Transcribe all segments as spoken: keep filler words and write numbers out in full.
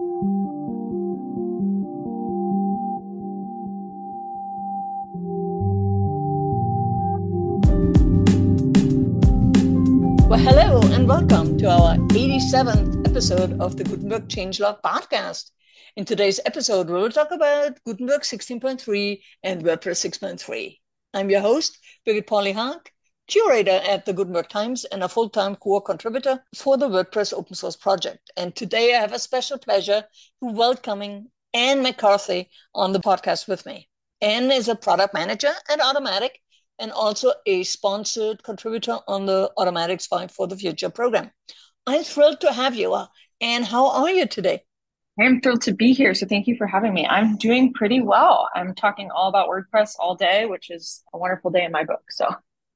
Well, hello and welcome to our eighty-seventh episode of the Gutenberg Changelog podcast. In today's episode, we will talk about Gutenberg sixteen point three and WordPress six point three. I'm your host, Birgit Pauli-Haag, curator at the Gutenberg Times and a full-time core contributor for the WordPress open source project. And today I have a special pleasure of welcoming Anne McCarthy on the podcast with me. Anne is a product manager at Automattic and also a sponsored contributor on the Automatics Fight for the Future program. I'm thrilled to have you. And how are you today? I'm thrilled to be here. So thank you for having me. I'm doing pretty well. I'm talking all about WordPress all day, which is a wonderful day in my book. So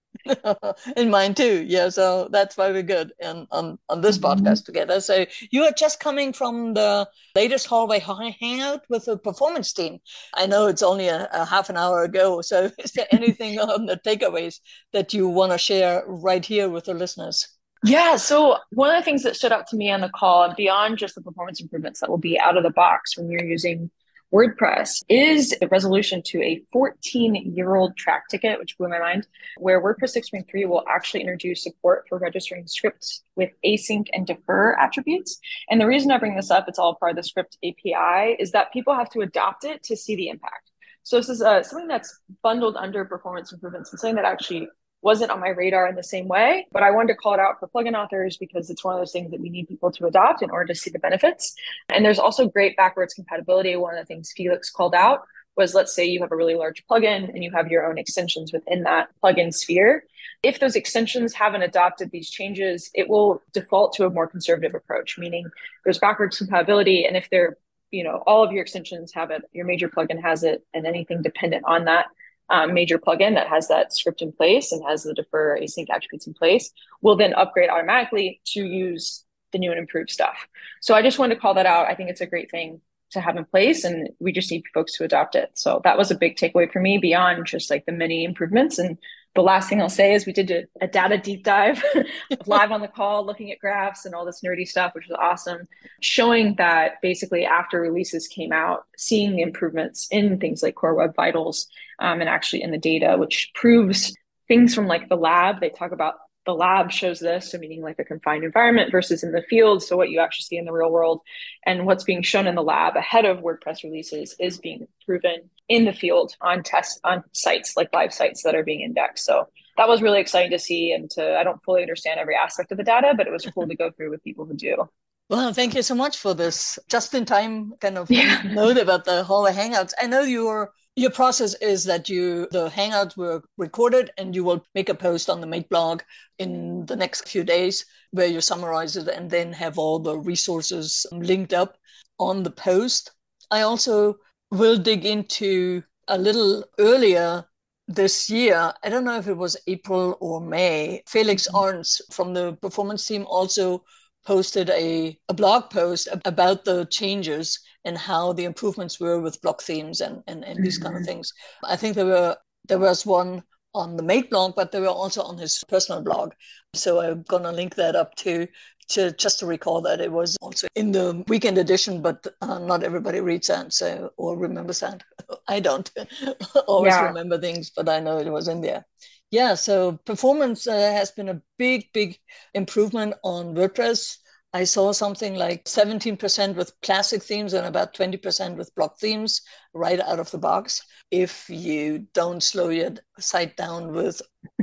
in mine too. Yeah, so that's why we're good and on, on this mm-hmm. podcast together. So you are just coming from the latest hallway hangout with the performance team. I know it's only a, a half an hour ago. So is there anything on the takeaways that you want to share right here with the listeners? Yeah, so one of the things that stood out to me on the call, beyond just the performance improvements that will be out of the box when you're using WordPress, is a resolution to a fourteen-year-old track ticket, which blew my mind, where WordPress six point three will actually introduce support for registering scripts with async and defer attributes. And the reason I bring this up, it's all part of the script A P I, is that people have to adopt it to see the impact. So this is uh, something that's bundled under performance improvements and something that actually wasn't on my radar in the same way, but I wanted to call it out for plugin authors because it's one of those things that we need people to adopt in order to see the benefits. And there's also great backwards compatibility. One of the things Felix called out was, let's say you have a really large plugin and you have your own extensions within that plugin sphere. If those extensions haven't adopted these changes, it will default to a more conservative approach, meaning there's backwards compatibility. And if they're, you know, all of your extensions have it, your major plugin has it, and anything dependent on that Um, major plugin that has that script in place and has the defer async attributes in place will then upgrade automatically to use the new and improved stuff. So I just wanted to call that out. I think it's a great thing to have in place, and we just need folks to adopt it. So that was a big takeaway for me beyond just like the many improvements. And the last thing I'll say is we did a, a data deep dive live on the call, looking at graphs and all this nerdy stuff, which was awesome, showing that basically after releases came out, seeing the improvements in things like Core Web Vitals um, and actually in the data, which proves things from like the lab. They talk about the lab shows this, so meaning like a confined environment versus in the field. So what you actually see in the real world and what's being shown in the lab ahead of WordPress releases is being proven in the field on tests on sites like live sites that are being indexed. So that was really exciting to see. And to, I don't fully understand every aspect of the data, but it was cool to go through with people who do. Well, thank you so much for this just-in-time kind of yeah. note about the hallway hangouts. I know your your process is that you the hangouts were recorded and you will make a post on the Mate blog in the next few days where you summarize it and then have all the resources linked up on the post. I also will dig into a little earlier this year. I don't know if it was April or May. Felix mm-hmm. Arns from the performance team also posted a, a blog post about the changes and how the improvements were with block themes and, and, and these mm-hmm. kind of things. I think there were there was one on the Mate blog, but they were also on his personal blog. So I'm going to link that up too, to just to recall that it was also in the weekend edition, but uh, not everybody reads that so or remembers that. I don't always yeah. remember things, but I know it was in there. Yeah, so performance uh, has been a big, big improvement on WordPress. I saw something like seventeen percent with classic themes and about twenty percent with block themes right out of the box. If you don't slow your site down with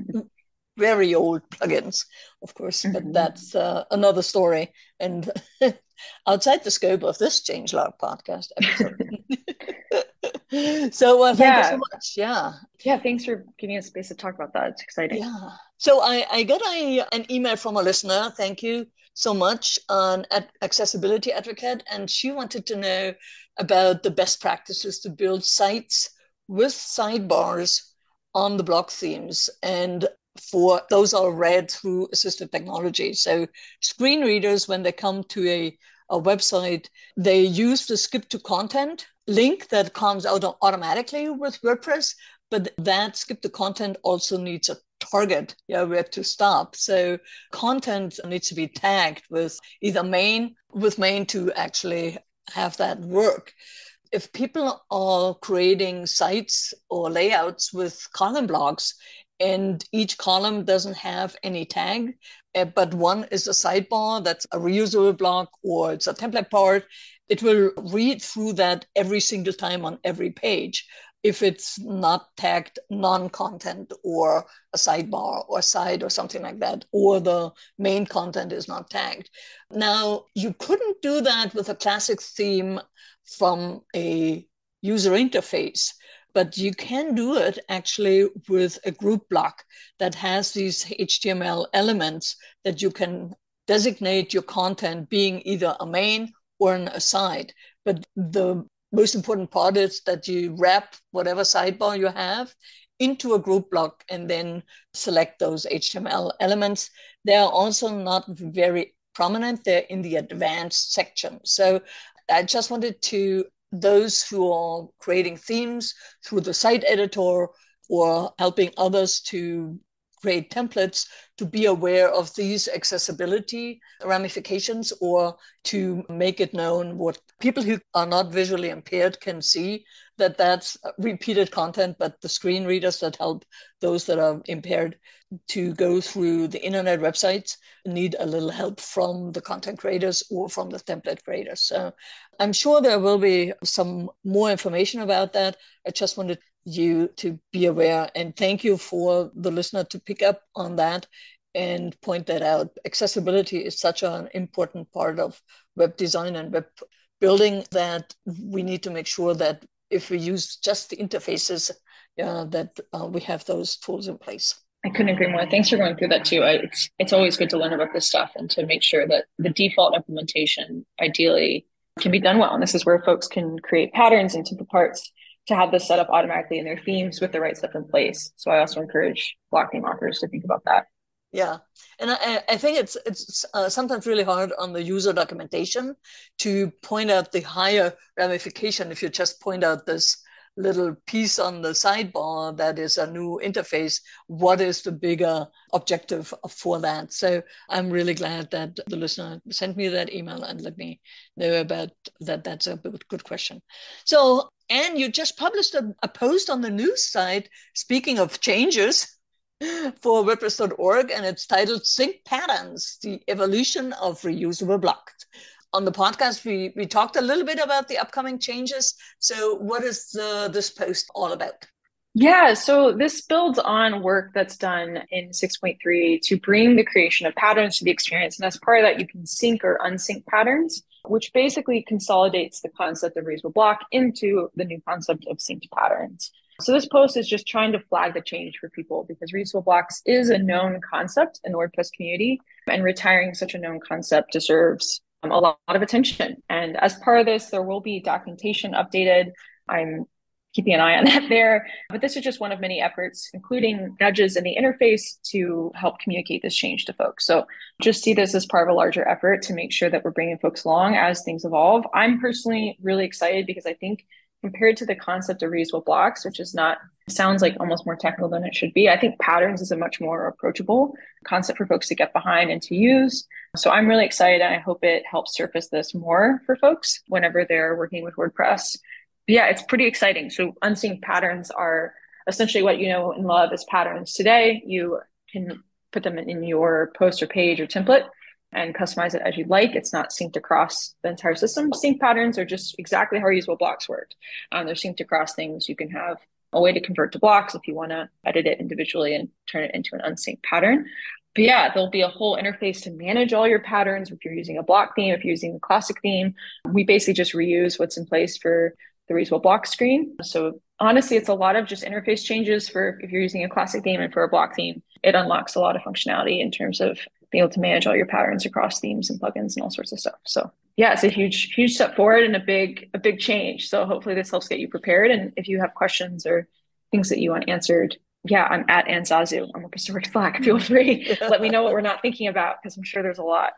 very old plugins, of course, mm-hmm. but that's uh, another story. And outside the scope of this Changelog podcast episode. So uh, thank yeah. you so much. Yeah. Yeah. Thanks for giving us space to talk about that. It's exciting. Yeah. So I, I got a, an email from a listener. Thank you so much on at Accessibility Advocate. And she wanted to know about the best practices to build sites with sidebars on the block themes. And for those are read through assistive technology. So screen readers, when they come to a, a website, they use the skip to content link that comes out automatically with WordPress, but that skip to content also needs a target, yeah, where to stop. So content needs to be tagged with either main, with main to actually have that work. If people are creating sites or layouts with column blocks, and each column doesn't have any tag, uh, but one is a sidebar that's a reusable block or it's a template part, it will read through that every single time on every page if it's not tagged non-content or a sidebar or side or something like that, or the main content is not tagged. Now, you couldn't do that with a classic theme from a user interface, but you can do it actually with a group block that has these H T M L elements that you can designate your content being either a main or an aside. But the most important part is that you wrap whatever sidebar you have into a group block and then select those H T M L elements. They are also not very prominent. They're in the advanced section. So I just wanted to, those who are creating themes through the site editor or helping others to create templates, to be aware of these accessibility ramifications, or to make it known what people who are not visually impaired can see, that that's repeated content, but the screen readers that help those that are impaired to go through the internet websites need a little help from the content creators or from the template creators. So I'm sure there will be some more information about that. I just wanted you to be aware, and thank you for the listener to pick up on that and point that out. Accessibility is such an important part of web design and web building that we need to make sure that if we use just the interfaces, uh, that uh, we have those tools in place. I couldn't agree more. Thanks for going through that too. I, it's it's always good to learn about this stuff and to make sure that the default implementation ideally can be done well. And this is where folks can create patterns and template parts to have this set up automatically in their themes with the right stuff in place. So I also encourage block theme authors to think about that. Yeah, and I, I think it's it's uh, sometimes really hard on the user documentation to point out the higher ramification if you just point out this little piece on the sidebar that is a new interface. What is the bigger objective for that? So I'm really glad that the listener sent me that email and let me know about that. That's a good question. So, Anne, you just published a, a post on the news site, speaking of changes, for WordPress dot org, and it's titled Sync Patterns, the Evolution of Reusable Blocks. On the podcast, we, we talked a little bit about the upcoming changes. So what is the, this post all about? Yeah, so this builds on work that's done in six point three to bring the creation of patterns to the experience. And as part of that, you can sync or unsync patterns, which basically consolidates the concept of reusable block into the new concept of synced patterns. So this post is just trying to flag the change for people because reusable blocks is a known concept in the WordPress community, and retiring such a known concept deserves um, a lot of attention. And as part of this, there will be documentation updated. I'm keeping an eye on that there. But this is just one of many efforts, including nudges in the interface to help communicate this change to folks. So just see this as part of a larger effort to make sure that we're bringing folks along as things evolve. I'm personally really excited because I think compared to the concept of reusable blocks, which is not, sounds like almost more technical than it should be, I think patterns is a much more approachable concept for folks to get behind and to use. So I'm really excited, and I hope it helps surface this more for folks whenever they're working with WordPress. But yeah, it's pretty exciting. So unsynced patterns are essentially what you know and love as patterns today. You can put them in your post or page or template and customize it as you'd like. It's not synced across the entire system. Sync patterns are just exactly how reusable blocks work. Um, they're synced across things. You can have a way to convert to blocks if you want to edit it individually and turn it into an unsynced pattern. But yeah, there'll be a whole interface to manage all your patterns. If you're using a block theme, if you're using the classic theme, we basically just reuse what's in place for the reusable block screen. So honestly, it's a lot of just interface changes for if you're using a classic theme, and for a block theme, it unlocks a lot of functionality in terms of being able to manage all your patterns across themes and plugins and all sorts of stuff. So yeah, it's a huge, huge step forward and a big, a big change. So hopefully this helps get you prepared. And if you have questions or things that you want answered, yeah, I'm at Anne Zazu. I'm a Storage Slack. Feel free. Let me know what we're not thinking about, because I'm sure there's a lot.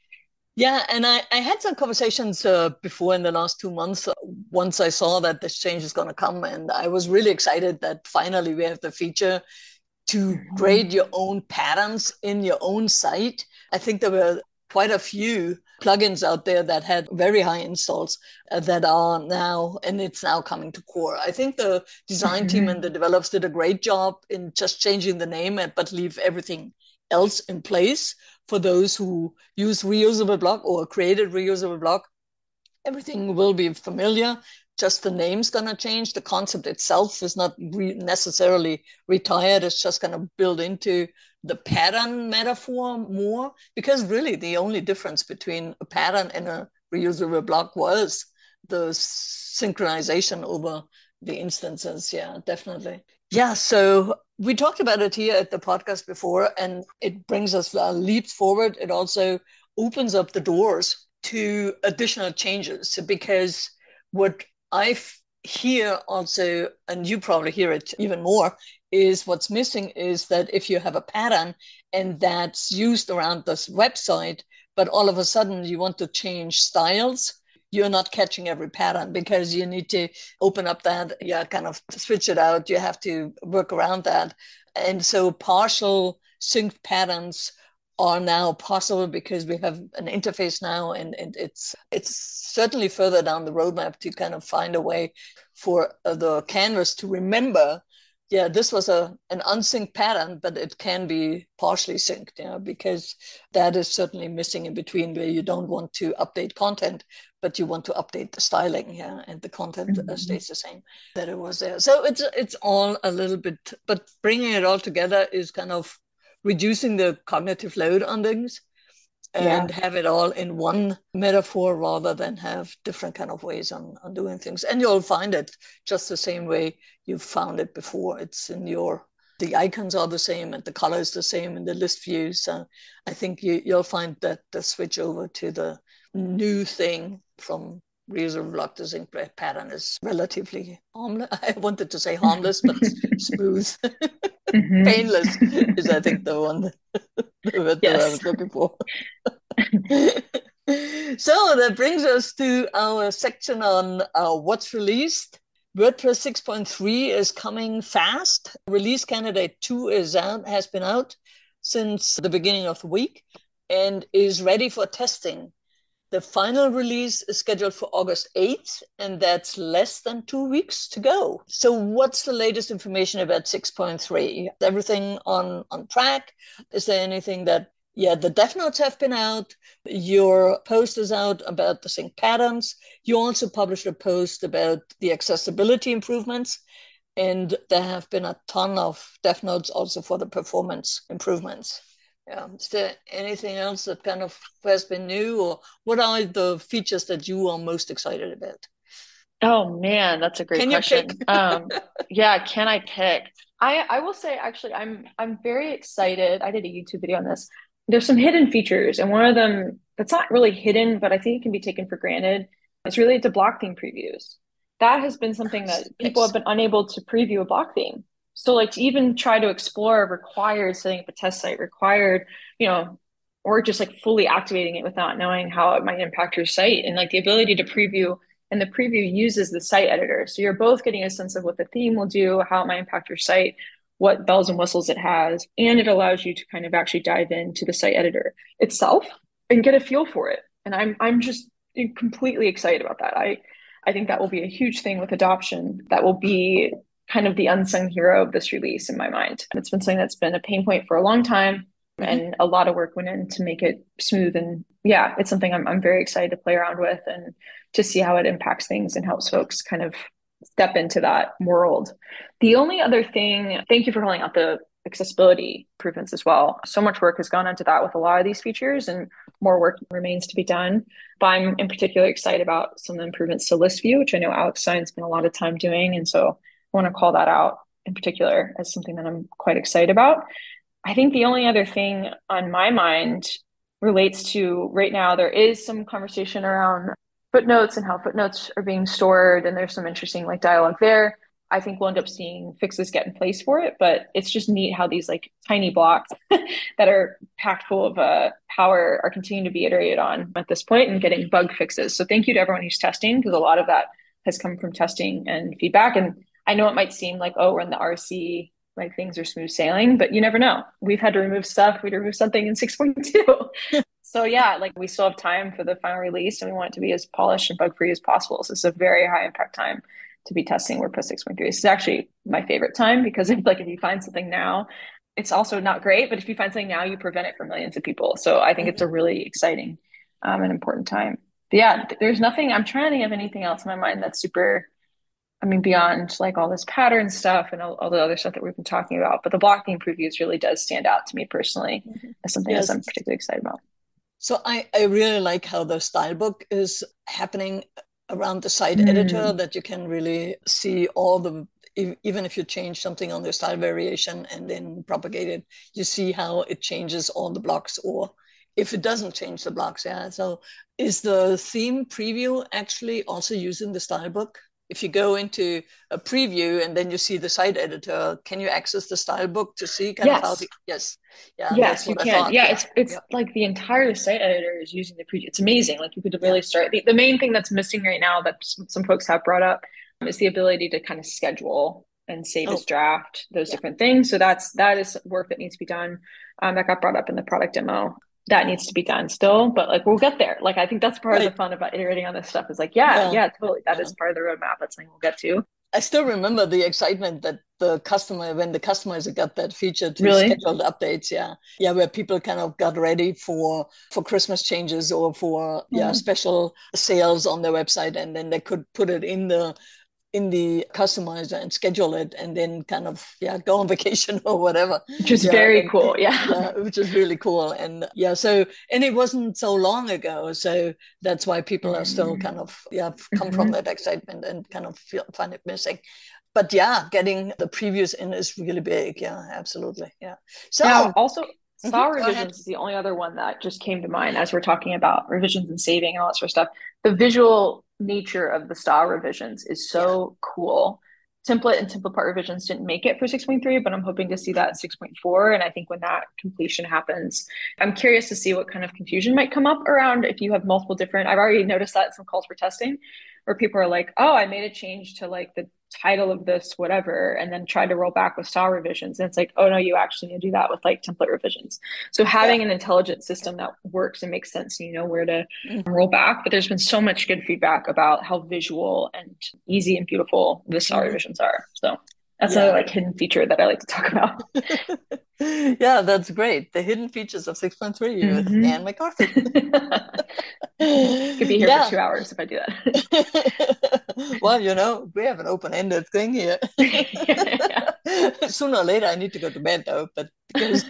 Yeah, and I, I had some conversations uh, before in the last two months, uh, once I saw that this change is going to come. And I was really excited that finally we have the feature to create your own patterns in your own site. I think there were quite a few plugins out there that had very high installs uh, that are now, and it's now coming to core. I think the design team and the developers did a great job in just changing the name, but leave everything else in place for those who use reusable block or created reusable block. Everything will be familiar. Just the name's going to change. The concept itself is not re- necessarily retired. It's just going to build into the pattern metaphor more, because really the only difference between a pattern and a reusable block was the synchronization over the instances. Yeah, definitely. Yeah, so we talked about it here at the podcast before, and it brings us a leap forward. It also opens up the doors to additional changes, because what I hear also, and you probably hear it even more, is what's missing is that if you have a pattern and that's used around this website, but all of a sudden you want to change styles, you're not catching every pattern because you need to open up that, yeah, kind of switch it out. You have to work around that. And so partial synced patterns are now possible because we have an interface now, and, and it's it's certainly further down the roadmap to kind of find a way for uh, the canvas to remember, yeah, this was a an unsynced pattern, but it can be partially synced, you know, because that is certainly missing in between, where you don't want to update content, but you want to update the styling, yeah, and the content mm-hmm. uh, stays the same that it was there. So it's it's all a little bit, but bringing it all together is kind of reducing the cognitive load on things and yeah. have it all in one metaphor rather than have different kind of ways on, on doing things. And you'll find it just the same way you found it before. It's in your, the icons are the same and the color is the same in the list views. Uh, I think you, you'll find that the switch over to the new thing from reusable block to sync pattern is relatively harmless. I wanted to say harmless, but smooth. Mm-hmm. Painless is, I think, the one that, yes. that I was looking for. So that brings us to our section on uh, what's released. WordPress six point three is coming fast. Release candidate two is out, has been out since the beginning of the week and is ready for testing. The final release is scheduled for August eighth, and that's less than two weeks to go. So what's the latest information about six point three? Everything on, on track? Is there anything that, yeah, the dev notes have been out. Your post is out about the sync patterns. You also published a post about the accessibility improvements. And there have been a ton of dev notes also for the performance improvements. Yeah. Is there anything else that kind of has been new, or what are the features that you are most excited about? Oh man, that's a great can question. You pick? um, yeah, can I pick? I I will say actually, I'm I'm very excited. I did a YouTube video on this. There's some hidden features, and one of them that's not really hidden, but I think it can be taken for granted. It's related to block theme previews. That has been something that people have been unable to preview a block theme. So like to even try to explore required setting up a test site, required, you know, or just like fully activating it without knowing how it might impact your site, and like the ability to preview, and the preview uses the site editor. So you're both getting a sense of what the theme will do, how it might impact your site, what bells and whistles it has, and it allows you to kind of actually dive into the site editor itself and get a feel for it. And I'm I'm just completely excited about that. I I think that will be a huge thing with adoption. That will be kind of the unsung hero of this release in my mind. It's been something that's been a pain point for a long time, mm-hmm. and a lot of work went in to make it smooth. And yeah, it's something I'm I'm very excited to play around with and to see how it impacts things and helps folks kind of step into that world. The only other thing, thank you for calling out the accessibility improvements as well. So much work has gone into that with a lot of these features, and more work remains to be done. But I'm in particular excited about some of the improvements to list view, which I know Alex Stein's spent a lot of time doing. And so I want to call that out in particular as something that I'm quite excited about. I think the only other thing on my mind relates to right now, there is some conversation around footnotes and how footnotes are being stored. And there's some interesting like dialogue there. I think we'll end up seeing fixes get in place for it, but it's just neat how these like tiny blocks that are packed full of uh, power are continuing to be iterated on at this point and getting bug fixes. So thank you to everyone who's testing, because a lot of that has come from testing and feedback. And I know it might seem like, oh, we're in the R C, like things are smooth sailing, but you never know. We've had to remove stuff. We had to remove something in six point two. So yeah, like we still have time for the final release and we want it to be as polished and bug free as possible. So it's a very high impact time to be testing WordPress six point three. This is actually my favorite time because if like if you find something now, it's also not great, but if you find something now, you prevent it for millions of people. So I think it's a really exciting um, and important time. But yeah, there's nothing, I'm trying to think of anything else in my mind that's super, I mean, beyond like all this pattern stuff and all, all the other stuff that we've been talking about. But the blocking previews really does stand out to me personally Mm-hmm. as something that Yes. I'm particularly excited about. So I, I really like how the style book is happening around the site editor, Mm. that you can really see all the, even if you change something on the style variation and then propagate it, you see how it changes all the blocks, or if it doesn't change the blocks. Yeah. So is the theme preview actually also using the style book? If you go into a preview and then you see the site editor, can you access the style book to see kind of how Yes. the, yes. Yeah, that's Yes, you what I can. thought. Yeah, Yeah. it's it's Yeah. like the entire site editor is using the preview. It's amazing. Like you could Yeah. really start. The, the main thing that's missing right now that some, some folks have brought up is the ability to kind of schedule and save as Oh, draft, those yeah. different things. So that's that is work that needs to be done. Um, that got brought up in the product demo. That needs to be done still, but like we'll get there. Like I think that's part of Right. the fun about iterating on this stuff is like, yeah, Yeah. yeah, totally. That Yeah. is part of the roadmap. That's something we'll get to. I still remember the excitement that the customer, when the customers got that feature to Really? scheduled updates. Yeah. Yeah. Where people kind of got ready for, for Christmas changes or for, yeah, Mm. special sales on their website. And then they could put it in the, in the customizer and schedule it and then kind of, yeah, go on vacation or whatever. Which is Yeah. very And cool. Yeah. yeah, which is really cool. And yeah, so, and it wasn't so long ago. So that's why people are still Mm. kind of, yeah, come from Hmm. that excitement and kind of feel, find it missing. But yeah, getting the previews in is really big. Yeah, absolutely. Yeah. Now, So, also, mhm, style go ahead. revisions is the only other one that just came to mind as we're talking about revisions and saving and all that sort of stuff. The visual nature of the style revisions is Yeah. so cool. Template and template part revisions didn't make it for six point three, but I'm hoping to see that in six point four. And I think when that completion happens, I'm curious to see what kind of confusion might come up around if you have multiple different. I've already noticed that in some calls for testing where people are like, oh, I made a change to like the title of this, whatever, and then tried to roll back with style revisions. And it's like, oh no, you actually need to do that with like template revisions. So Yeah. having an intelligent system that works and makes sense, and you know where to Mm. roll back. But there's been so much good feedback about how visual and easy and beautiful the style Mhm. revisions are. So that's another Yeah. like hidden feature that I like to talk about. Yeah, that's great. The hidden features of six point three with Mm-hmm. Anne McCarthy. Could be here for Yeah. two hours if I do that. Well, you know, we have an open-ended thing here. Yeah. Sooner or later, I need to go to bed though, but because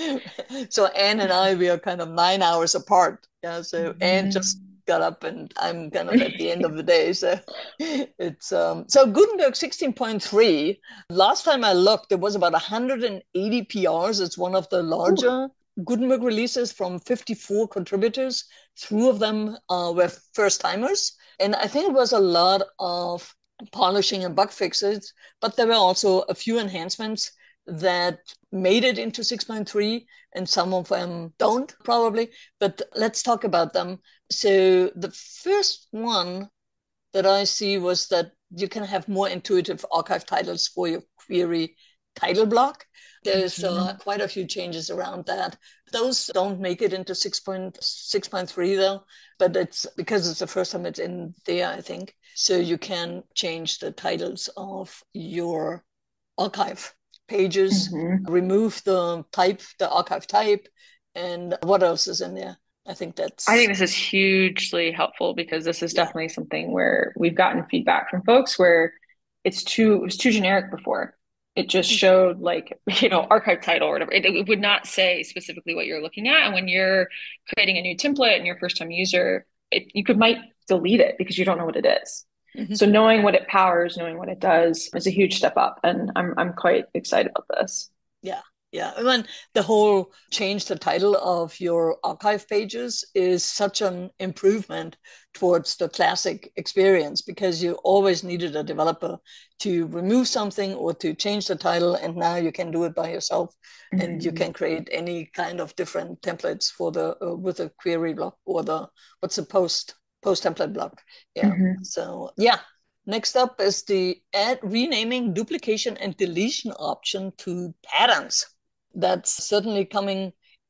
so Anne and I, we are kind of nine hours apart. Yeah, so Anne just Mm-hmm. got up and I'm kind of at the end of the day. So it's um so Gutenberg sixteen point three. Last time I looked, there was about one hundred eighty P Rs. It's one of the Ooh. larger Gutenberg releases from fifty-four contributors. Three of them uh, were first timers. And I think it was a lot of polishing and bug fixes, but there were also a few enhancements that made it into six point three, and some of them don't probably. But let's talk about them. So the first one that I see was that you can have more intuitive archive titles for your query title block. There's uh, Mm-hmm. quite a few changes around that. Those don't make it into six point six point three though, but it's because it's the first time it's in there, I think. So you can change the titles of your archive pages, Mm-hmm. remove the type, the archive type, and what else is in there? I think I think that's, this is hugely helpful because this is yeah. definitely something where we've gotten feedback from folks where it's too it was too generic before. It just showed like, you know, archive title or whatever. It, it would not say specifically what you're looking at. And when you're creating a new template and you're first time user, it, you could might delete it because you don't know what it is. Mm-hmm. So knowing what it powers, knowing what it does is a huge step up. And I'm I'm quite excited about this. Yeah, yeah. And then the whole change the title of your archive pages is such an improvement towards the classic experience because you always needed a developer to remove something or to change the title, and now you can do it by yourself, and you Mm-hmm. can create any kind of different templates for the uh, with a query block or the what's the post post template block. Yeah. Mm-hmm. So yeah, next up is the add renaming, duplication, and deletion option to patterns. That's certainly coming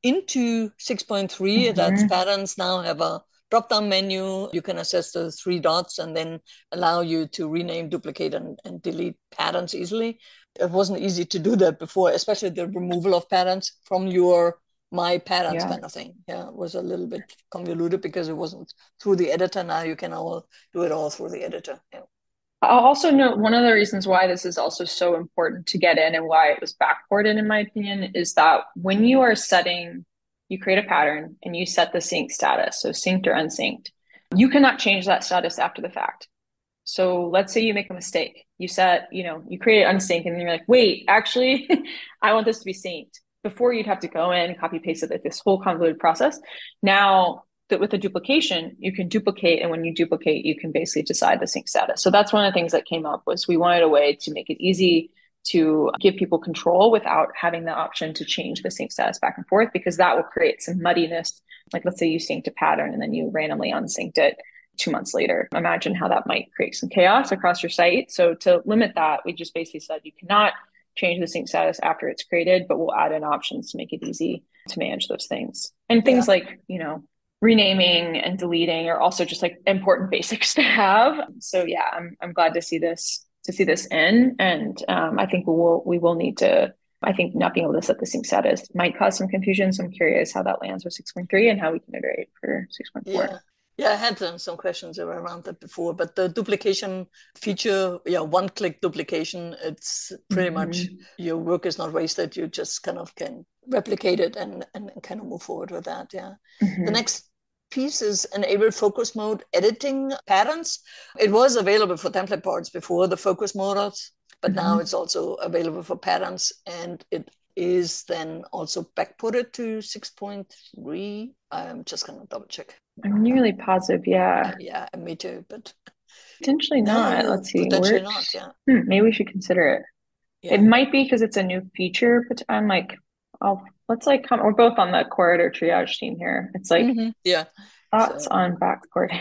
into six point three, Mm-hmm. that's patterns now have a drop-down menu. You can access the three dots and then allow you to rename, duplicate, and, and delete patterns easily. It wasn't easy to do that before, especially the removal of patterns from your my patterns Yeah. kind of thing. Yeah, it was a little bit convoluted because it wasn't through the editor. Now you can all do it all through the editor. Yeah. I'll also note one of the reasons why this is also so important to get in and why it was backported, in my opinion, is that when you are setting, you create a pattern and you set the sync status, so synced or unsynced, you cannot change that status after the fact. So let's say you make a mistake. You set, you know, you create unsync and then you're like, wait, actually, I want this to be synced. Before you'd have to go in, copy paste it, like this whole convoluted process. Now that with a duplication, you can duplicate, and when you duplicate, you can basically decide the sync status. So that's one of the things that came up was we wanted a way to make it easy to give people control without having the option to change the sync status back and forth, because that will create some muddiness. Like let's say you synced a pattern and then you randomly unsynced it two months later. Imagine how that might create some chaos across your site. So to limit that, we just basically said you cannot change the sync status after it's created, but we'll add in options to make it easy to manage those things. And things yeah. like, you know, renaming and deleting are also just like important basics to have. So yeah, I'm I'm glad to see this to see this in, and um, I think we will we will need to. I think not being able to set the sync status might cause some confusion. So I'm curious how that lands with six point three and how we can iterate for six point four. Yeah. Yeah, I had um, some questions around that before, but the duplication feature, yeah, one-click duplication, it's pretty mm-hmm. much your work is not wasted. You just kind of can replicate it and, and kind of move forward with that, yeah. Mm-hmm. The next piece is enable focus mode editing patterns. It was available for template parts before the focus modes, but mm-hmm. now it's also available for patterns, and it is then also backported to six point three. I'm just going to double check. I'm nearly positive, yeah. Uh, yeah, me too, but potentially not. No, Let's see. Potentially Works. not, yeah. Hmm, maybe we should consider it. Yeah. It might be because it's a new feature, but I'm like, oh, let's like come. We're both on the corridor triage team here. It's like, mm-hmm. yeah, thoughts so, on backporting.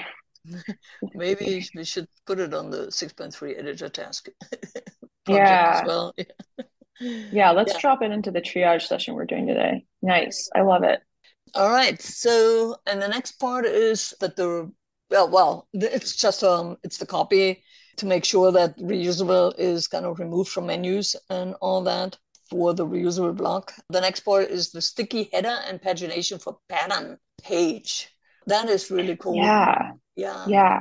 Maybe we should put it on the six point three editor task project yeah. as well. Yeah. Yeah, let's yeah. drop it into the triage session we're doing today. Nice. I love it. All right. So, and the next part is that the, well, well, it's just, um, it's the copy to make sure that reusable is kind of removed from menus and all that for the reusable block. The next part is the sticky header and pagination for pattern page. That is really cool. Yeah. Yeah. Yeah.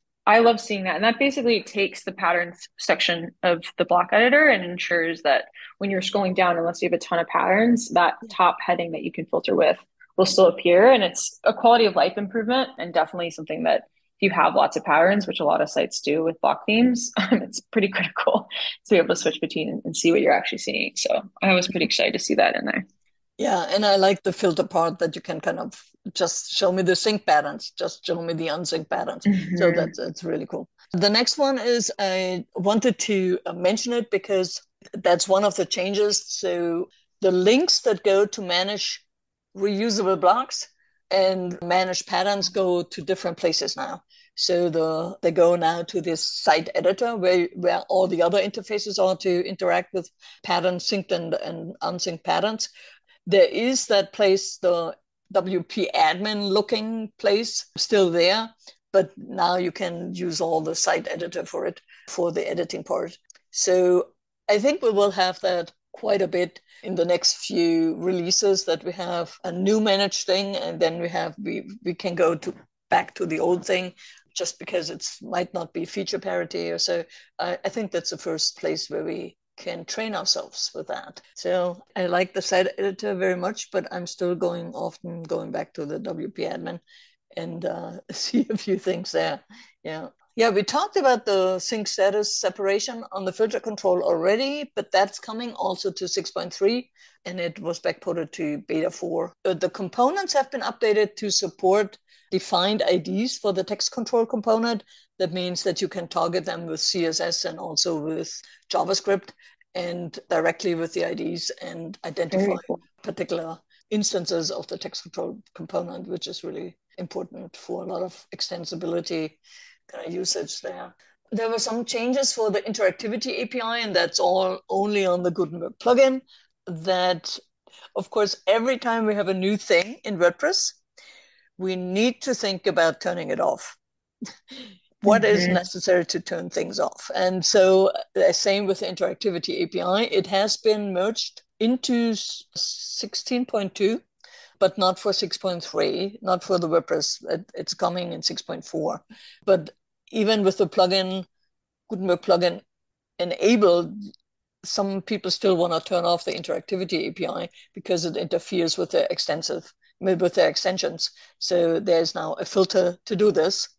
I love seeing that. And that basically takes the patterns section of the block editor and ensures that when you're scrolling down, unless you have a ton of patterns, that top heading that you can filter with will still appear. And it's a quality of life improvement, and definitely something that if you have lots of patterns, which a lot of sites do with block themes, it's pretty critical to be able to switch between and see what you're actually seeing. So I was pretty excited to see that in there. Yeah, and I like the filter part that you can kind of just show me the sync patterns, just show me the unsync patterns. Mm-hmm. So that's, that's really cool. The next one is I wanted to mention it because that's one of the changes. So the links that go to manage reusable blocks and manage patterns go to different places now. So the they go now to this site editor where, where all the other interfaces are to interact with pattern synced and, and unsynced patterns. There is that place, the W P admin looking place, still there, but now you can use all the site editor for it, for the editing part. So I think we will have that quite a bit in the next few releases, that we have a new managed thing, and then we have we we can go to back to the old thing, just because it might not be feature parity or so. I, I think that's the first place where we can train ourselves with that. So I like the site editor very much, but I'm still going often going back to the W P admin and uh, see a few things there. Yeah. Yeah, we talked about the sync status separation on the filter control already, but that's coming also to six point three, and it was backported to beta four. Uh, the components have been updated to support defined I Ds for the text control component. That means that you can target them with C S S and also with JavaScript and directly with the I Ds and identify cool. particular instances of the text control component, which is really important for a lot of extensibility kind of usage there. There were some changes for the interactivity A P I, and that's all only on the Gutenberg plugin, that of course, every time we have a new thing in WordPress, we need to think about turning it off. What is Mm-hmm. necessary to turn things off? And so, uh, same with the interactivity A P I, it has been merged into sixteen point two, but not for six point three, not for the WordPress. It, it's coming in six point four. But even with the plugin, Gutenberg plugin enabled, some people still want to turn off the interactivity A P I because it interferes with their extensive, with their extensions. So there's now a filter to do this.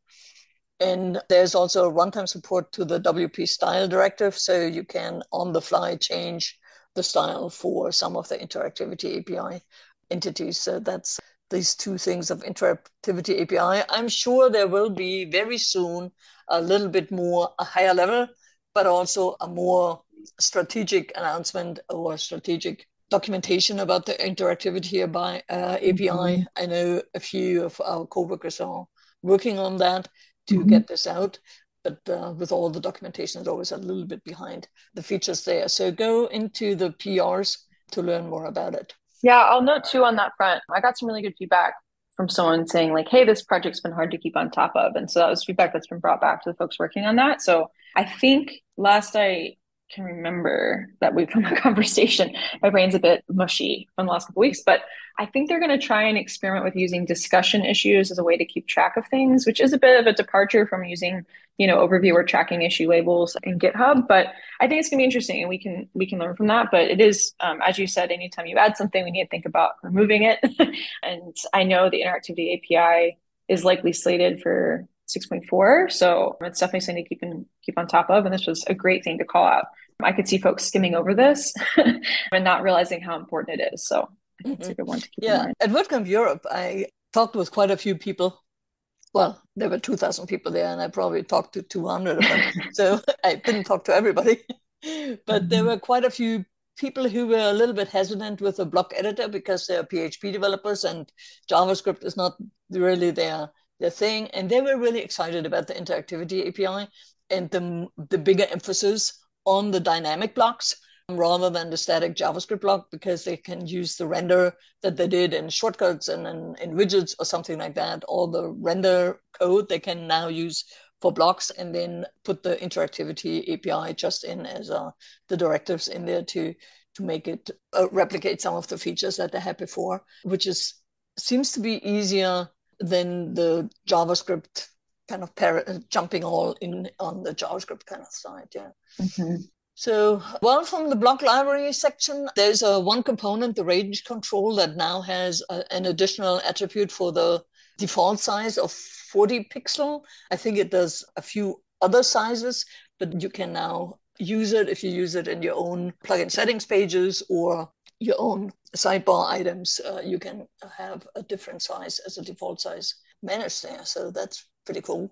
And there's also runtime support to the W P style directive. So you can on the fly change the style for some of the interactivity A P I entities. So that's these two things of interactivity A P I. I'm sure there will be very soon a little bit more, a higher level, but also a more strategic announcement or strategic documentation about the interactivity by uh, A P I. Mm-hmm. I know a few of our coworkers are working on that to mm-hmm. get this out, but uh, with all the documentation, it's always a little bit behind the features there. So go into the P Rs to learn more about it. Yeah, I'll note too on that front. I got some really good feedback from someone saying like, hey, this project's been hard to keep on top of. And so that was feedback that's been brought back to the folks working on that. So I think last I can remember that we've had a conversation, my brain's a bit mushy from the last couple of weeks, but I think they're going to try and experiment with using discussion issues as a way to keep track of things, which is a bit of a departure from using, you know, overview or tracking issue labels in GitHub. But I think it's going to be interesting, and we can we can learn from that. But it is, um, as you said, anytime you add something, we need to think about removing it. And I know the interactivity A P I is likely slated for six point four, so it's definitely something to keep in, keep on top of. And this was a great thing to call out. I could see folks skimming over this and not realizing how important it is. So I think it's a good one to keep yeah. in mind. At WordCamp Europe, I talked with quite a few people. Well, there were two thousand people there, and I probably talked to two hundred of them. So I didn't talk to everybody. But mm-hmm. there were quite a few people who were a little bit hesitant with the block editor because they're P H P developers and JavaScript is not really their, their thing. And they were really excited about the interactivity A P I and the, the bigger emphasis on the dynamic blocks rather than the static JavaScript block, because they can use the render that they did in shortcuts and in, in widgets or something like that. All the render code they can now use for blocks, and then put the interactivity A P I just in as uh, the directives in there to to make it uh, replicate some of the features that they had before, which is seems to be easier than the JavaScript kind of par- jumping all in on the JavaScript kind of side. Yeah. Mm-hmm. So, well, from the block library section, there's a one component, the range control, that now has a, an additional attribute for the default size of forty pixel. I think it does a few other sizes, but you can now use it if you use it in your own plugin settings pages or your own sidebar items. Uh, you can have a different size as a default size managed there. So that's pretty cool.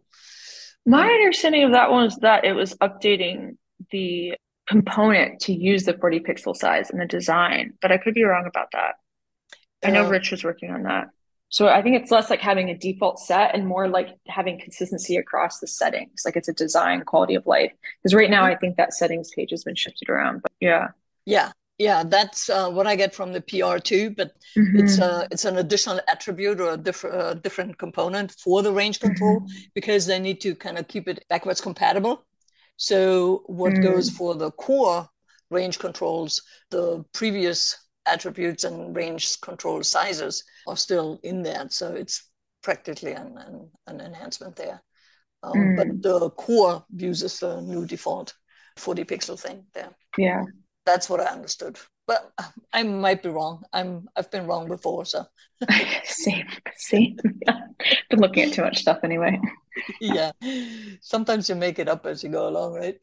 My um, understanding of that one was that it was updating the component to use the forty pixel size in the design, but I could be wrong about that. I know uh, Rich was working on that. So I think it's less like having a default set and more like having consistency across the settings. Like it's a design quality of life. Because right now I think that settings page has been shifted around, but yeah. Yeah. Yeah, that's uh, what I get from the P R too, but mm-hmm. it's uh, it's an additional attribute or a different uh, different component for the range control mm-hmm. because they need to kind of keep it backwards compatible. So what mm. goes for the core range controls, the previous attributes and range control sizes are still in there. So it's practically an, an, an enhancement there. Um, mm. But the core uses the new default forty pixel thing there. Yeah. That's what I understood. But I might be wrong. I'm, I've been wrong before, so. Same, same. Been looking at too much stuff anyway. Yeah. Sometimes you make it up as you go along, right?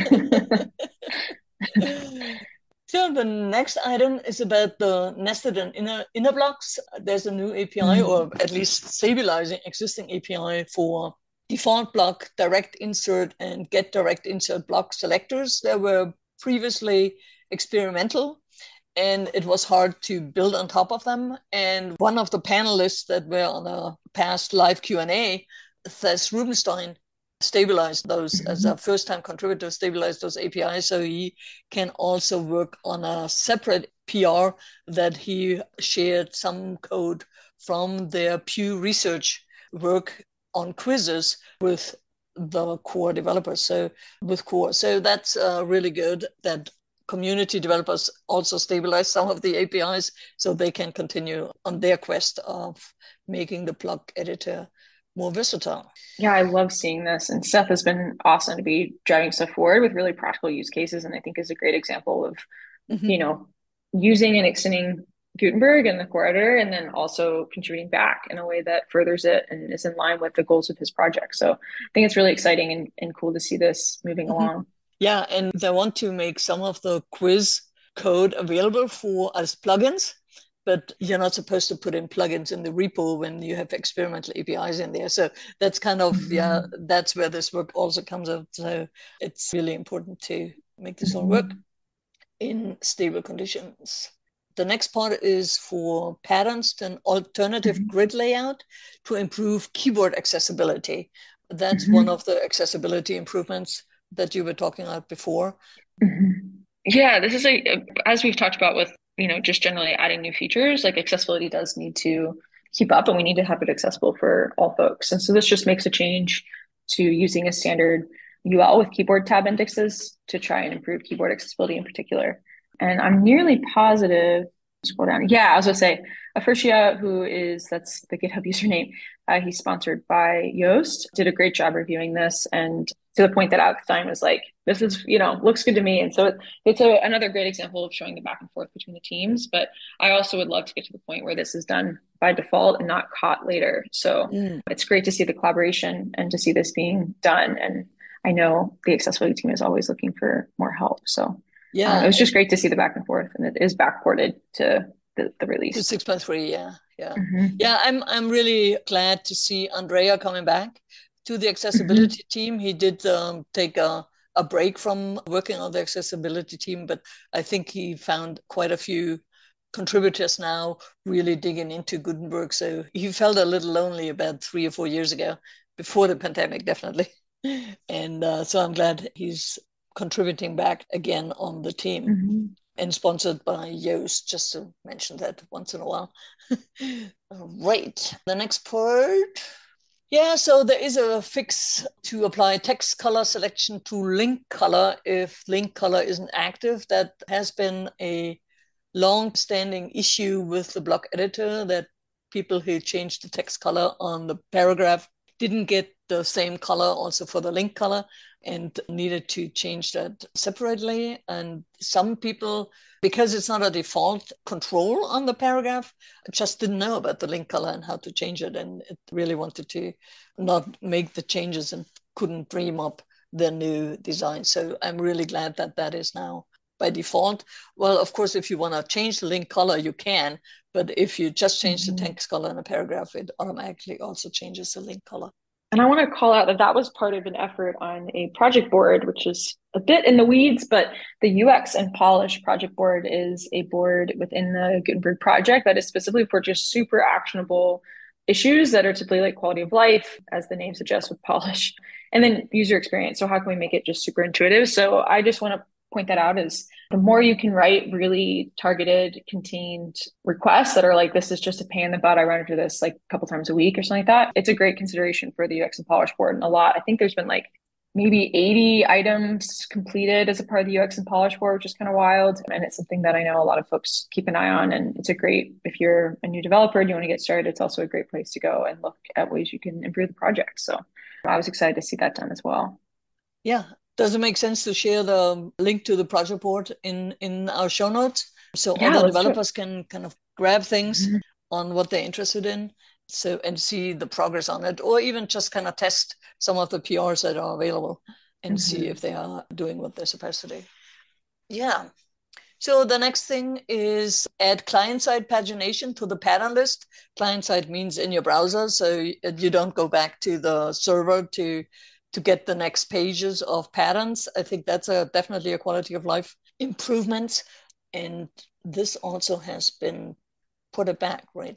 So the next item is about the nested and inner, inner blocks. There's a new A P I, mm. or at least stabilizing existing A P I for default block, direct insert, and get direct insert block selectors. There were previously experimental, and it was hard to build on top of them. And one of the panelists that were on a past live Q and A, Thess Rubenstein, stabilize those as Mhm. a first-time contributor, stabilize those A P Is. So he can also work on a separate P R that he shared some code from their Pew Research work on quizzes with the core developers. So with core, so that's uh, really good that community developers also stabilize some of the A P Is so they can continue on their quest of making the block editor more versatile. Yeah, I love seeing this. And Seth has been awesome to be driving stuff forward with really practical use cases. And I think is a great example of, Mm-hmm. you know, using and extending Gutenberg and the core editor, and then also contributing back in a way that furthers it and is in line with the goals of his project. So I think it's really exciting and, and cool to see this moving Mm-hmm. along. Yeah, and they want to make some of the quiz code available for as plugins, but you're not supposed to put in plugins in the repo when you have experimental A P Is in there. So that's kind of, yeah, Mhm. that's where this work also comes out. So it's really important to make this all work Mhm. in stable conditions. The next part is for patterns to an alternative Mhm. grid layout to improve keyboard accessibility. That's one Mhm. of the accessibility improvements that you were talking about before. Mhm. Yeah, this is a, as we've talked about with, you know, just generally adding new features, like accessibility does need to keep up and we need to have it accessible for all folks. And so this just makes a change to using a standard U L with keyboard tab indexes to try and improve keyboard accessibility in particular. And I'm nearly positive, scroll down. Yeah, I was gonna say, Afershia, who is, that's the GitHub username, uh, he's sponsored by Yoast, did a great job reviewing this, and to the point that Alex was like, this is, you know, looks good to me. And so it, it's a, another great example of showing the back and forth between the teams. But I also would love to get to the point where this is done by default and not caught later. So Mm. it's great to see the collaboration and to see this being done. And I know the accessibility team is always looking for more help. So um, it Yeah, was just and great to see the back and forth, and it is backported to the, the to release. six point three, yeah, yeah. Mm-hmm. Yeah, I'm I'm really glad to see Andrea coming back to the Mm-hmm. accessibility team. He did um, take a, a break from working on the accessibility team, but I think he found quite a few contributors now really digging into Gutenberg. So he felt a little lonely about three or four years ago, before the pandemic, definitely. And uh, so I'm glad he's contributing back again on the team Mm-hmm. and sponsored by Yoast, just to mention that once in a while. Right. The next part. Yeah, so there is a fix to apply text color selection to link color if link color isn't active. That has been a long-standing issue with the block editor, that people who changed the text color on the paragraph didn't get the same color also for the link color and needed to change that separately. And some people, because it's not a default control on the paragraph, just didn't know about the link color and how to change it, and it really wanted to not make the changes and couldn't dream up the new design. So I'm really glad that that is now by default. Well, of course, if you want to change the link color, you can, but if you just change the Mm-hmm. text color in a paragraph, it automatically also changes the link color. And I want to call out that that was part of an effort on a project board, which is a bit in the weeds, but the U X and Polish project board is a board within the Gutenberg project that is specifically for just super actionable issues that are typically like quality of life, as the name suggests with Polish, and then user experience. So how can we make it just super intuitive? So I just want to point that out as the more you can write really targeted, contained requests that are like, this is just a pain in the butt. I run into this like a couple times a week or something like that. It's a great consideration for the U X and Polish board. And a lot, I think there's been like maybe eighty items completed as a part of the U X and Polish board, which is kind of wild. And it's something that I know a lot of folks keep an eye on. And it's a great, if you're a new developer and you want to get started, it's also a great place to go and look at ways you can improve the project. So I was excited to see that done as well. Yeah. Does it make sense to share the link to the project board in, in our show notes so Yeah, other let's do it. developers can kind of grab things Mhm. on what they're interested in, so and see the progress on it, or even just kind of test some of the P Rs that are available and see if Mhm. they are doing what they're supposed to do. Yeah. So the next thing is add client-side pagination to the pattern list. Client-side means in your browser, so you don't go back to the server to to get the next pages of patterns. I think that's a definitely a quality of life improvement, and this also has been put it back, right?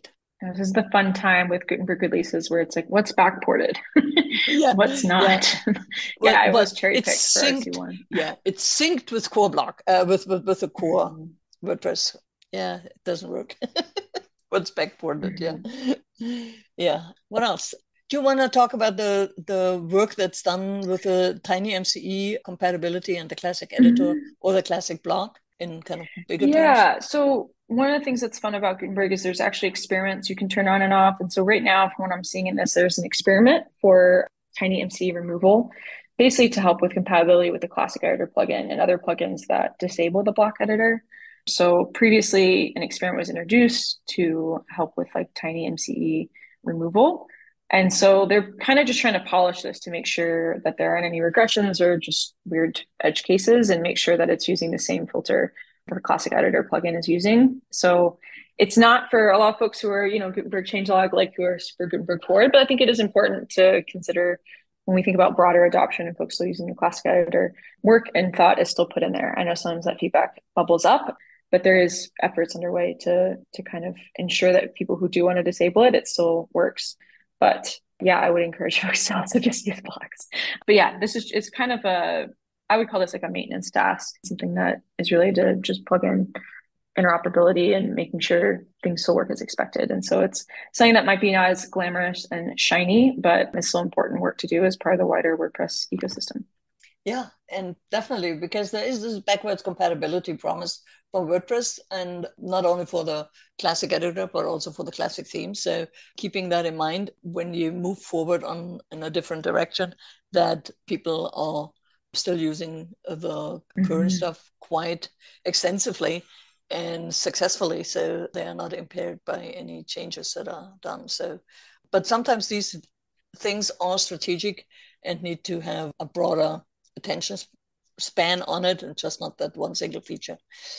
This is the fun time with Gutenberg releases where it's like, what's backported? Yeah, What's yeah. not? Well, Yeah, I well, was cherry it's picked for synced. R C one. Yeah, it's synced with core block, uh, with, with with the core Mhm. WordPress. Yeah, it doesn't work. What's backported? Mhm. Yeah, yeah. What else? Do you want to talk about the the work that's done with the TinyMCE compatibility and the classic editor Mhm. or the classic block in kind of bigger terms? Yeah. So one of the things that's fun about Gutenberg is there's actually experiments you can turn on and off. And so right now, from what I'm seeing in this, there's an experiment for TinyMCE removal, basically to help with compatibility with the Classic Editor plugin and other plugins that disable the block editor. So previously, an experiment was introduced to help with like TinyMCE removal. And so they're kind of just trying to polish this to make sure that there aren't any regressions or just weird edge cases and make sure that it's using the same filter the Classic Editor plugin is using. So it's not for a lot of folks who are, you know, Gutenberg changelog like who are super Gutenberg forward, but I think it is important to consider when we think about broader adoption and folks still using the Classic Editor, work and thought is still put in there. I know sometimes that feedback bubbles up, but there is efforts underway to to kind of ensure that people who do want to disable it, it still works. But yeah, I would encourage folks to also just use blocks. But yeah, this is it's kind of a I would call this like a maintenance task, something that is related to just plug in interoperability and making sure things still work as expected. And so it's something that might be not as glamorous and shiny, but it's still important work to do as part of the wider WordPress ecosystem. Yeah, and definitely because there is this backwards compatibility promise for WordPress, and not only for the classic editor, but also for the classic theme. So keeping that in mind when you move forward on in a different direction, that people are still using the current Mm-hmm. stuff quite extensively and successfully, so they are not impaired by any changes that are done. So, but sometimes these things are strategic and need to have a broader attention span on it and just not that one single feature.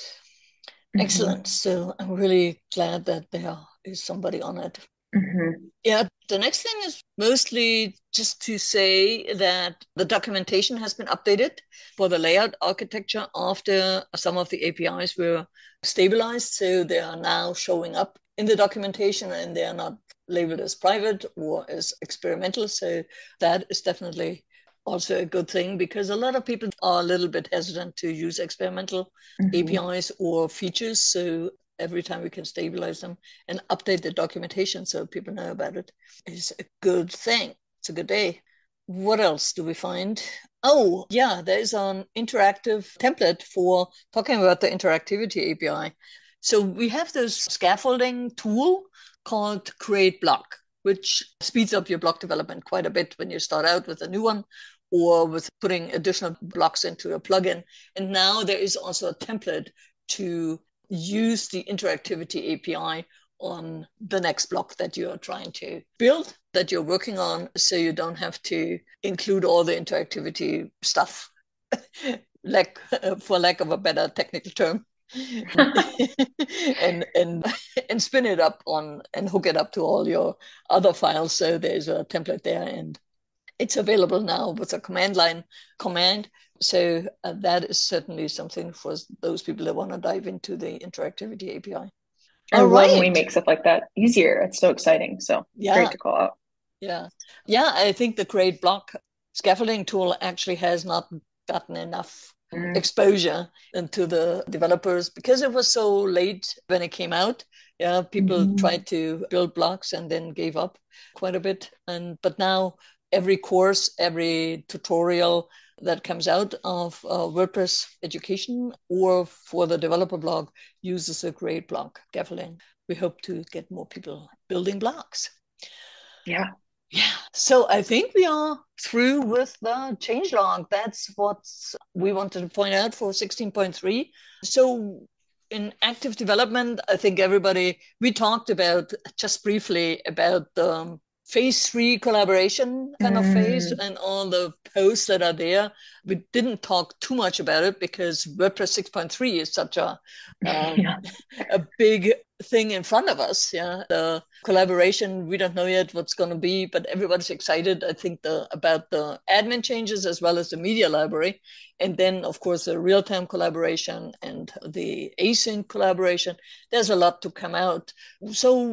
Excellent. Mm-hmm. So I'm really glad that there is somebody on it. Mm-hmm. Yeah, the next thing is mostly just to say that the documentation has been updated for the layout architecture after some of the A P Is were stabilized. So they are now showing up in the documentation and they are not labeled as private or as experimental. So that is definitely also a good thing because a lot of people are a little bit hesitant to use experimental Mm-hmm. A P Is or features. So every time we can stabilize them and update the documentation so people know about it is a good thing. It's a good day. What else do we find? Oh, yeah, there is an interactive template for talking about the interactivity A P I. So we have this scaffolding tool called Create Block, which speeds up your block development quite a bit when you start out with a new one or with putting additional blocks into a plugin. And now there is also a template to use the interactivity A P I on the next block that you're trying to build, that you're working on, so you don't have to include all the interactivity stuff, like for lack of a better technical term. and and and spin it up on and hook it up to all your other files. So there's a template there, and it's available now with a command line command. So uh, that is certainly something for those people that want to dive into the interactivity A P I. I All love when we right. make stuff like that easier. It's so exciting. So great Yeah. to call out. Yeah. Yeah. I think the Create Block scaffolding tool actually has not gotten enough Mm. exposure into the developers because it was so late when it came out. Yeah, people Mm-hmm. tried to build blocks and then gave up quite a bit. And but now every course, every tutorial that comes out of uh, WordPress education or for the developer blog uses a Create Block scaffolding. We hope to get more people building blocks. Yeah. Yeah, so I think we are through with the changelog. That's what we wanted to point out for sixteen point three. So in active development, I think everybody, we talked about just briefly about the phase three collaboration kind of phase Mm. and all the posts that are there. We didn't talk too much about it because WordPress six point three is such a um, Yeah. a big thing in front of us. Yeah, the collaboration, we don't know yet what's going to be, but everybody's excited. I think the about the admin changes as well as the media library, and then of course the real-time collaboration and the async collaboration. There's a lot to come out. So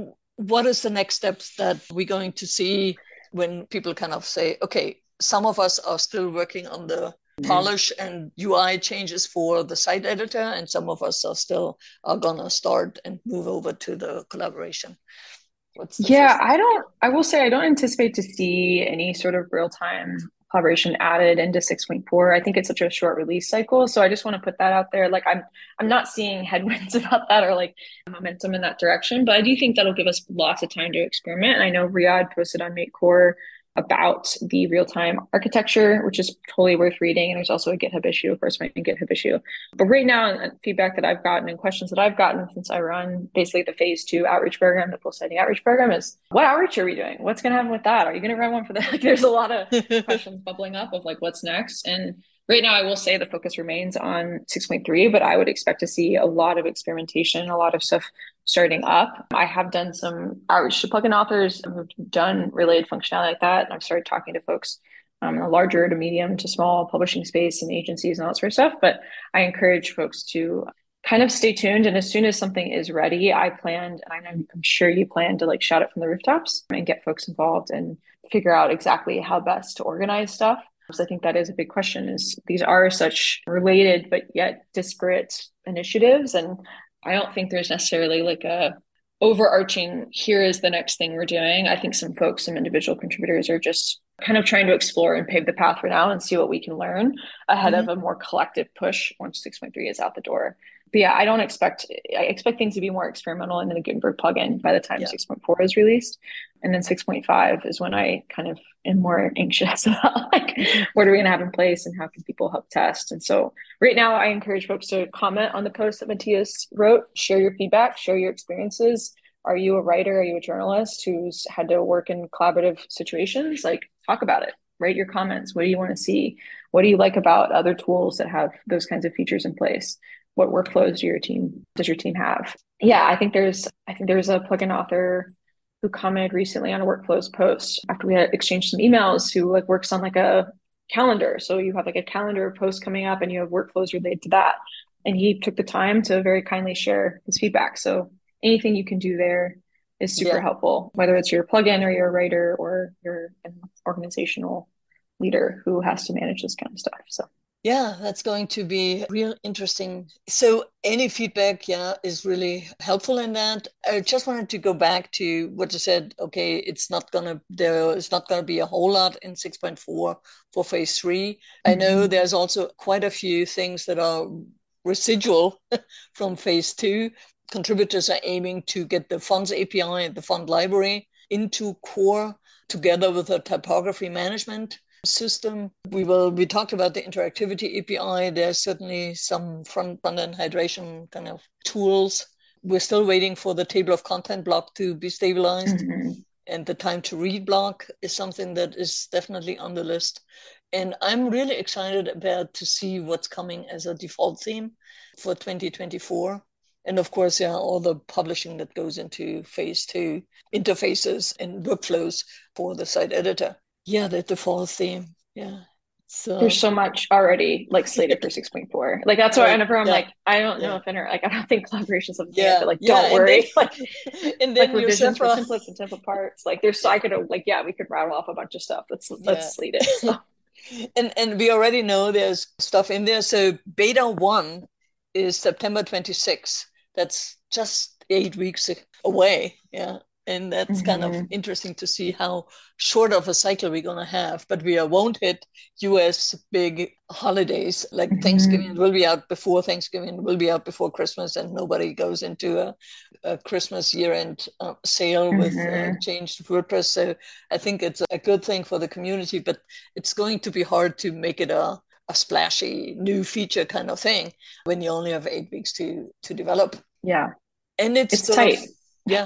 what is the next steps that we're going to see when people kind of say, okay, some of us are still working on the Mm-hmm. polish and U I changes for the site editor, and some of us are still are gonna start and move over to the collaboration. What's the Yeah, first? I don't, I will say I don't anticipate to see any sort of real-time collaboration added into six point four. I think it's such a short release cycle. So I just want to put that out there. Like I'm I'm not seeing headwinds about that or like momentum in that direction, but I do think that'll give us lots of time to experiment. And I know Riyadh posted on MakeCore about the real-time architecture, which is totally worth reading. And there's also a GitHub issue, of course, my GitHub issue. But right now, and feedback that I've gotten and questions that I've gotten since I run basically the phase two outreach program, the full siting outreach program is, what outreach are we doing? What's going to happen with that? Are you going to run one for that? Like, there's a lot of questions bubbling up of like, what's next? And right now, I will say the focus remains on six point three, but I would expect to see a lot of experimentation, a lot of stuff starting up. I have done some outreach to plugin authors who've done related functionality like that. And I've started talking to folks um, in a larger to medium to small publishing space and agencies and all that sort of stuff. But I encourage folks to kind of stay tuned. And as soon as something is ready, I planned, and I'm, I'm sure you plan to like shout it from the rooftops and get folks involved and figure out exactly how best to organize stuff. Because I think that is a big question is these are such related but yet disparate initiatives. And I don't think there's necessarily like a overarching, here is the next thing we're doing. I think some folks, some individual contributors are just kind of trying to explore and pave the path for now and see what we can learn ahead Mm-hmm. of a more collective push once six point three is out the door. But yeah, I don't expect, I expect things to be more experimental in the Gutenberg plugin by the time Yeah. six point four is released. And then six point five is when I kind of am more anxious about like, Mm-hmm. what are we going to have in place and how can people help test? And so right now, I encourage folks to comment on the post that Matthias wrote, share your feedback, share your experiences. Are you a writer? Are you a journalist who's had to work in collaborative situations? Like, talk about it. Write your comments. What do you want to see? What do you like about other tools that have those kinds of features in place? What workflows do your team does your team have? Yeah, I think there's I think there's a plugin author who commented recently on a workflows post after we had exchanged some emails who like works on like a calendar. So you have like a calendar of posts coming up and you have workflows related to that. And he took the time to very kindly share his feedback. So anything you can do there is super Yeah. helpful, whether it's your plugin or you're a writer or you're an organizational leader who has to manage this kind of stuff. So Yeah, that's going to be real interesting. So any feedback, yeah, is really helpful in that. I just wanted to go back to what you said. Okay, it's not gonna there is not gonna be a whole lot in six point four for phase three. I know mm-hmm. there's also quite a few things that are residual from phase two. Contributors are aiming to get the fonts A P I and the font library into core together with a typography management system. We will we talked about the interactivity A P I. There's certainly some front end hydration kind of tools. We're still waiting for the table of content block to be stabilized. Mm-hmm. And the time to read block is something that is definitely on the list. And I'm really excited about to see what's coming as a default theme for twenty twenty-four. And of course, yeah, all the publishing that goes into phase two, interfaces and workflows for the site editor. Yeah, the default theme. Yeah. There's So, so much already like slated for six point four. Like that's why oh, whenever I'm yeah, like, I don't know yeah, if inter like I don't think collaboration is something yet, yeah, but like yeah. don't And then, worry. Like and like then revisions for Josefa, templates and template parts. Like there's so yeah, I could like yeah, we could rattle off a bunch of stuff. Let's yeah. let's slate it. So and and we already know there's stuff in there. So beta one is September twenty-sixth. That's just eight weeks away. Yeah. And that's kind of mm-hmm. interesting to see how short of a cycle we're going to have. But we won't hit U S big holidays like Thanksgiving. It Mm-hmm. will be out before Thanksgiving. It will be out before Christmas, and nobody goes into a, a Christmas year-end uh, sale with uh, Mm-hmm. changed WordPress. So I think it's a good thing for the community, but it's going to be hard to make it a a splashy new feature kind of thing when you only have eight weeks to to develop. Yeah, And it's it's gonna, tight. yeah.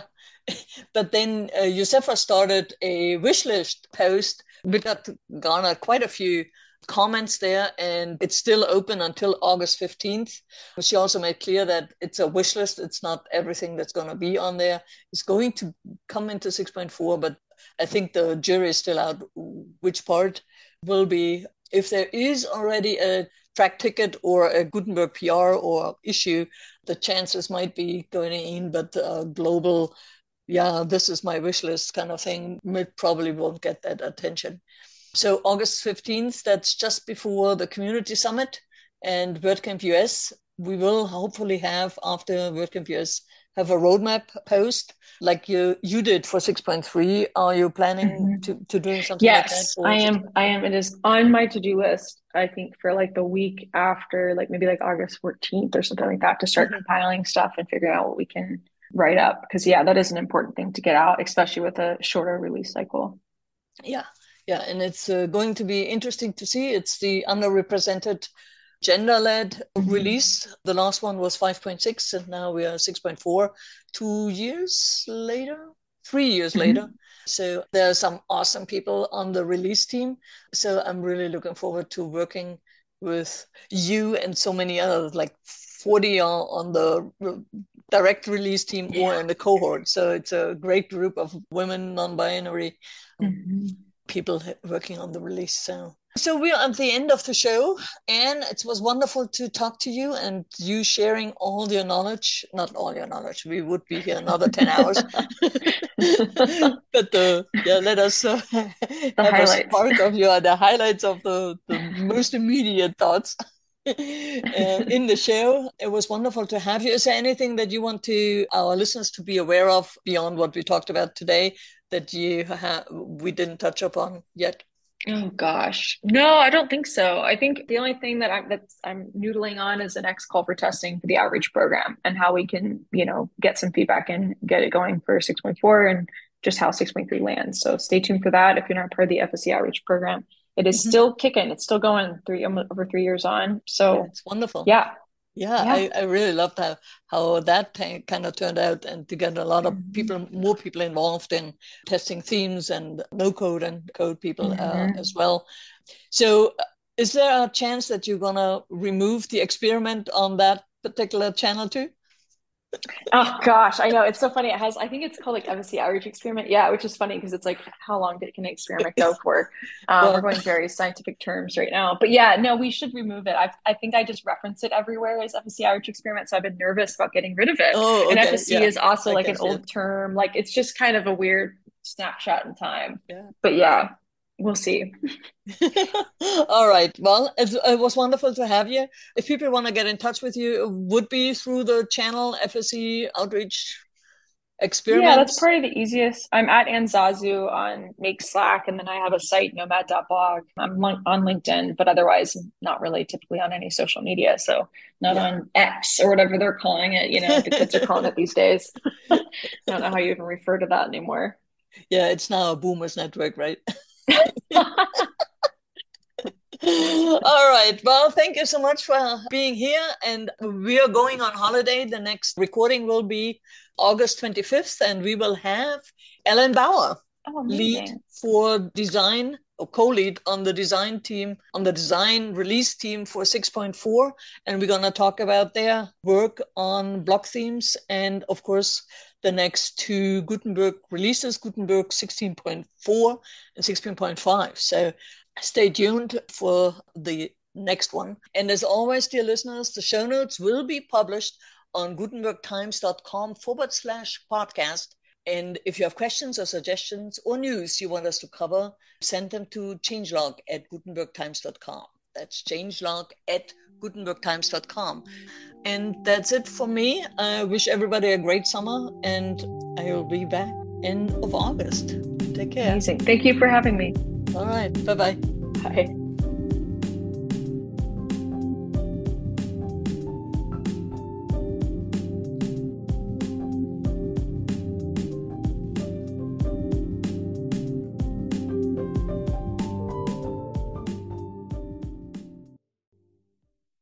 But then uh, Josefa started a wish list post. We got garnered quite a few comments there, and it's still open until August fifteenth. She also made clear that it's a wish list. It's not everything that's going to be on there. It's going to come into six point four, but I think the jury is still out which part will be. If there is already a track ticket or a Gutenberg P R or issue, the chances might be going in, but a global yeah, this is my wish list kind of thing. It probably won't get that attention. So August fifteenth, that's just before the community summit and WordCamp U S. We will hopefully have, after WordCamp U S, have a roadmap post like you you did for six point three. Are you planning Mhm. to, to doing something like that Yes, I for am. I am. It is on my to-do list, I think, for like the week after, like maybe like August fourteenth or something like that, to start six point four? compiling stuff and figuring out what we can write up. Because yeah, that is an important thing to get out, especially with a shorter release cycle. Yeah, yeah, and it's uh, going to be interesting to see. It's the underrepresented gender-led Mhm. release. The last one was five point six, and now we are six point four. Two years later, three years later. Mhm. So there are some awesome people on the release team. So I'm really looking forward to working with you and so many others, like forty are on the direct release team or Yeah. in the cohort. So it's a great group of women, non-binary Mhm. people working on the release. So, so we're at the end of the show, and it was wonderful to talk to you and you sharing all your knowledge. Not all your knowledge. We would be here another ten hours. But uh, yeah, let us uh, The have a highlights. spark of your the highlights of the, the most immediate thoughts. uh, in the show. It was wonderful to have you. Is there anything that you want to our listeners to be aware of beyond what we talked about today that you ha- we didn't touch upon yet? Oh gosh. No, I don't think so. I think the only thing that I'm that's I'm noodling on is the next call for testing for the outreach program and how we can, you know, get some feedback and get it going for six point four and just how six point three lands. So stay tuned for that if you're not part of the F S C outreach program. It is Mhm. still kicking. It's still going three over three years on. Yeah, So it's wonderful. yeah. Yeah, Yeah. I, I really loved how how that t- kind of turned out, and to get a lot of Mhm. people, more people involved in testing themes and no code and code people uh, as Mhm. well. So, uh, is there a chance that you're gonna remove the experiment on that particular channel too? Oh gosh, I know. It's so funny. It has, I think it's called like F S C outreach experiment. Yeah, which is funny because it's like, how long did, can an experiment go for? Um, we're Well, going very scientific terms right now. But yeah, no, we should remove it. I, I think I just reference it everywhere as F S C outreach experiment. So I've been nervous about getting rid of it. oh, And okay, F S C yeah, is also I like can an see it. old term. Like it's just kind of a weird snapshot in time. Yeah. But yeah, we'll see. All right. Well, it, it was wonderful to have you. If people want to get in touch with you, it would be through the channel F S C Outreach Yeah, that's Experiments. probably the easiest. I'm at Anzazu on Make Slack, and then I have a site, nomad dot blog. I'm on LinkedIn, but otherwise not really typically on any social media. So not Yeah. on X or whatever they're calling it, you know, the kids are calling it these days. I don't know how you even refer to that anymore. Yeah, it's now a boomers network, right? All right. Well, thank you so much for being here. And we are going on holiday. The next recording will be August twenty-fifth, and we will have Ellen Bauer, Oh, lead amazing. for design or co-lead on the design team, on the design release team for six point four. And we're going to talk about their work on block themes and, of course, the next two Gutenberg releases, Gutenberg sixteen point four and sixteen point five. So stay tuned for the next one. And as always, dear listeners, the show notes will be published on gutenbergtimes.com forward slash podcast. And if you have questions or suggestions or news you want us to cover, send them to changelog at gutenbergtimes dot com. That's changelog at gutenbergtimes dot com. And that's it for me. I wish everybody a great summer, and I will be back end of August. Take care. Amazing. Thank you for having me. All right. Bye-bye. Bye.